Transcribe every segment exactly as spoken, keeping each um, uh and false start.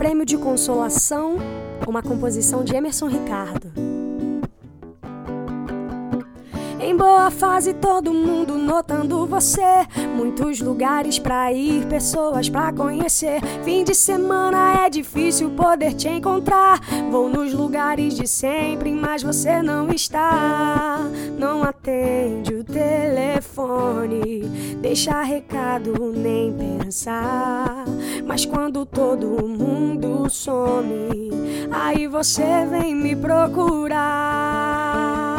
Prêmio de Consolação, uma composição de Emerson Ricardo. Em boa fase, todo mundo notando você. Muitos lugares pra ir, pessoas pra conhecer. Fim de semana é difícil poder te encontrar. Vou nos lugares de sempre, mas você não está. Não atende o telefone, deixa recado nem pensar. Mas quando todo mundo some, aí você vem me procurar.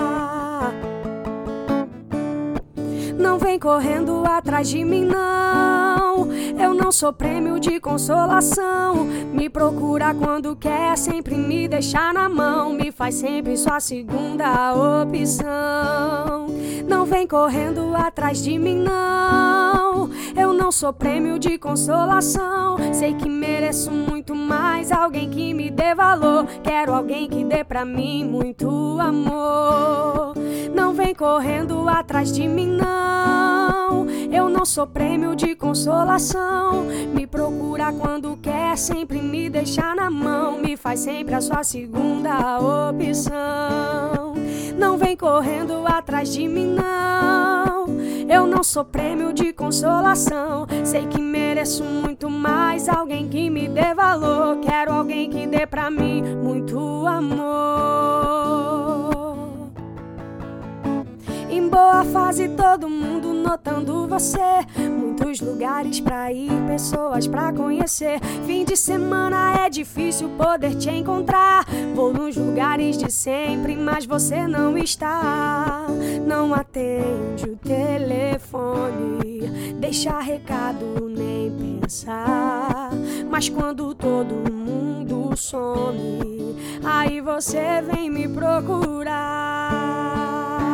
Não vem correndo atrás de mim, não. Eu não sou prêmio de consolação. Me procura quando quer, sempre me deixar na mão. Me faz sempre sua segunda opção. Não vem correndo atrás de mim, não. Eu não sou prêmio de consolação. Sei que mereço muito mais, alguém que me dê valor. Quero alguém que dê pra mim muito amor. Não vem correndo atrás de mim, não. Eu não sou prêmio de consolação. Me procura quando quer, sempre me deixar na mão. Me faz sempre a sua segunda opção. Não vem correndo atrás de mim, não. Eu não sou prêmio de consolação. Sei que mereço muito mais, alguém que me dê valor. Quero alguém que dê pra mim muito amor. Em boa fase, todo mundo notando você. Muitos lugares pra ir, pessoas pra conhecer. Fim de semana é difícil poder te encontrar. Vou nos lugares de sempre, mas você não está. Não atende o telefone, deixa recado nem pensar. Mas quando todo mundo some, aí você vem me procurar.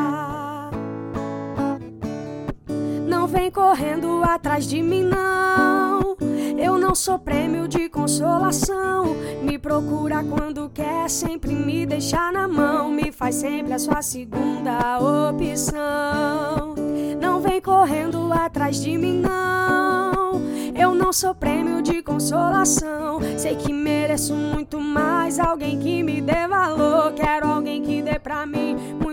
Não vem correndo atrás de mim, não. Eu não sou prêmio de consolação. Me procura quando quer, sempre me deixar na mão. Me faz sempre a sua segunda opção. Não vem correndo atrás de mim, não. Eu não sou prêmio de consolação. Sei que mereço muito mais, alguém que me dê valor. Quero alguém que dê pra mim muito